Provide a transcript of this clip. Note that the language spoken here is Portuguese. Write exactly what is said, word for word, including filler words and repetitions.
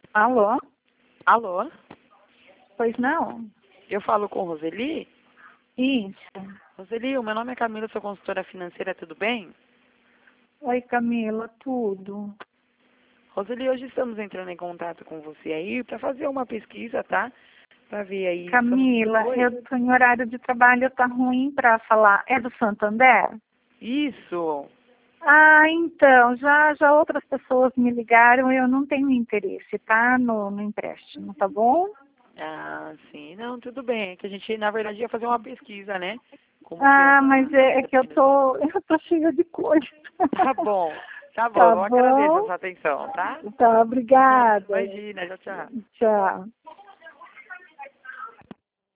Alô? Alô? Pois não? Eu falo com Roseli? Isso. Roseli, o meu nome é Camila, sou consultora financeira, tudo bem? Oi, Camila, tudo. Roseli, hoje estamos entrando em contato com você aí para fazer uma pesquisa, tá? Para ver aí... Camila, Oi? eu tô em horário de trabalho, tá ruim para falar. É do Santander? Isso! Ah, então, já, já outras pessoas me ligaram e eu não tenho interesse, tá? No, no empréstimo, tá bom? Ah, sim. Não, tudo bem. É que a gente, na verdade, ia fazer uma pesquisa, né? Como que Ah, anda mas a é, é vida que eu financeira. tô, eu tô cheia de coisa. Tá bom. Tá bom, Tá eu agradeço a bom? sua atenção, tá? Tá, obrigada. Imagina, tchau, tchau. Tchau.